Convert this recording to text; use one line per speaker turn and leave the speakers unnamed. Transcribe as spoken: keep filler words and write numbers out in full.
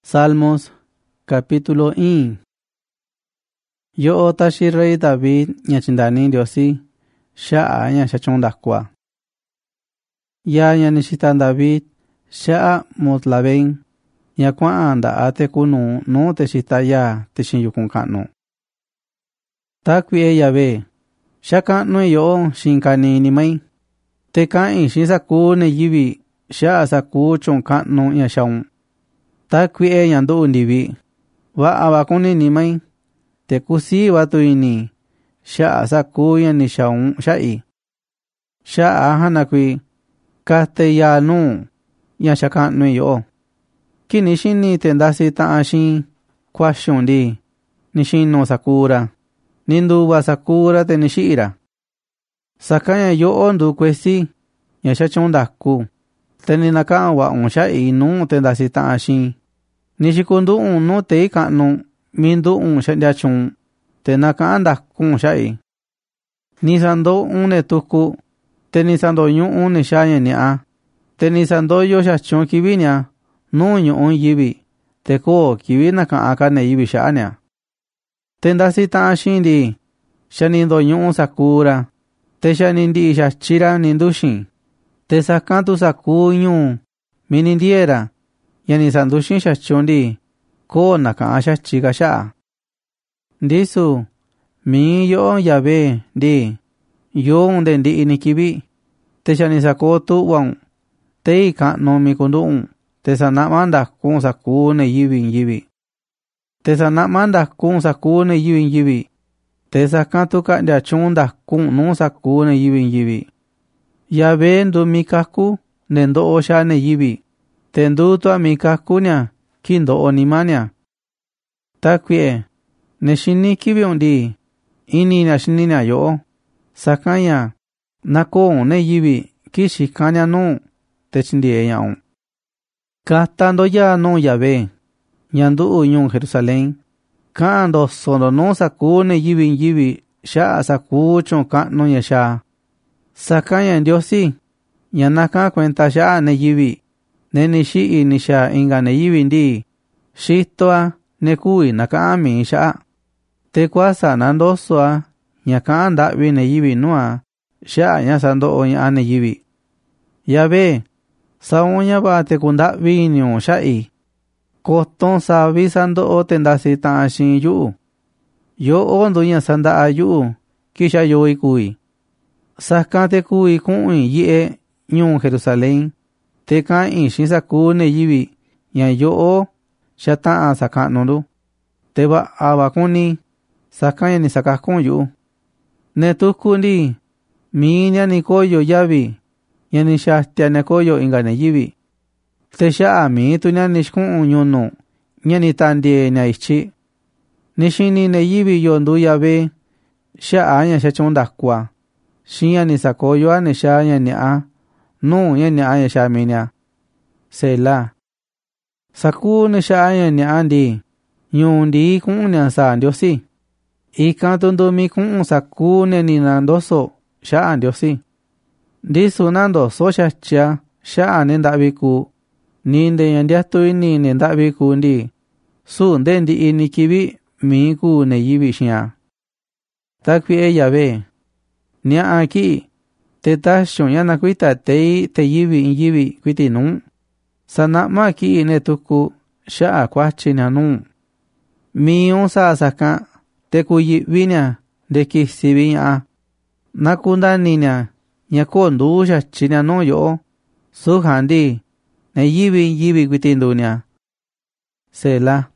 Salmos capítulo uno. Yo tashi rey David ñachindani Diosi sha'a ña shachondakwa. Ya ña nishitan David sha'a motlaben ña kwa'an ate kunu no te shitaya te shinyukun kanu. Takwi e Yahvé shakanu yo shinkani ni mai. Te kain shisaku ne yivi sha'a saku chon kanu ña shaun. Takwi e yandu undivi wa abakuni ni mai. Te kusi watu ini sha'a saku ya ni shaun sha'i. Sha'a hanakwi kaste ya nu ya shakanu yo. Kini shini tendasi ta'ashin kwa shundi nishino sakura. Nindu wa sakura te nishira. Sakanya yo ondu kwesi ya shachondaku. Teni naka wa un sha'i nu tendasi ta'ashin. Nishikundu un nu te ikanu mindu un shandiachun te naka andakun sha'i. Nisando un netuku te nisando yu un nishaya ni'a. Te nisando yo shachun kibinia nu yu un yibi te ko kibi naka aka ne yibi sha'ania. Tendasi ta'ashin di shanindo yu un sakura te shanindi shachira nindushin. Te sakantu saku yu minindiera yani sandushin shachundi ko naka shachiga sha'a. Ndisu mi yo Yahvé di yo unde ndi inikibi te shanisako tu wan te ikano mi kundu'un te sanamanda kun saku ne yibin yibi. Te sanamanda kun saku ne yibin yibi te sakantu ka ndiachunda kun nu saku ne yibin yibi. Yahvé ndu mikaku nendo osha ne yibi. Tendu to amikakunya kindo onimania. Takwie neshini kibi undi ini na shinina yo. Sakanya nako ne yibi kishikanya no techindie yaun. Katando ya no Yahvé nyandu uyun Jerusalén. Kando sono no saku ne yibi yibi sha saku chon kano ya sha. Sakanya Diosi yanaka cuenta sha ne yibi. Neni shi'i nisha inga ne yibindi. Shitoa nekui nakaami sha'a. Te kwasa nandosoa nyaka andawi ne yibi nua. Sha'a nyasando oña ne yibi. Yahvé saoña ba te kundawi nyo sha'i. Koton sabi sando o tendasi ta'ashin yu'u. Yo ondo nya sanda'a yu'u kisha yo ikui. Sakante kui ku'i yi'e nyo Jerusalén. Te kain shinsaku ne yibi ya yo shata'a sakanundu. Te ba abakuni sakanya ni sakakun yu. Ne tukundi minya ni koyo yabi ya ni shastia ne koyo inga ne yibi. Te sha'a mi tunya nishkun unyunu nya ni tandie na ichi. Nishini ne yibi yondu Yahvé sha'a nya shachondakwa. Shinya ni sakoyo ne shanya ni a. No ya ni aya shaminia. Sela. Saku ne shaya ni andi. Yundi kun ni ansa Diosi. Ikantundu mi kun saku ne ni nandoso sha Diosi. Disu nando so shachia sha nendabiku. Ninde yandiatu ini nendabiku ndi. Su ndendi ini kibi mi ku ne yibi shia. Takwi e Yahvé. Nia aki. Te tasho yana kuita te te yibi in yibi kuiti nun. Sanama ki ne tuku sha'a kwachi na nun. Mi un sa saka te kuyi vinya de ki sibinya. Nakunda ninya nyakondu shachi na no yo. Su handi ne yibi in yibi kuiti ndunya. Sela.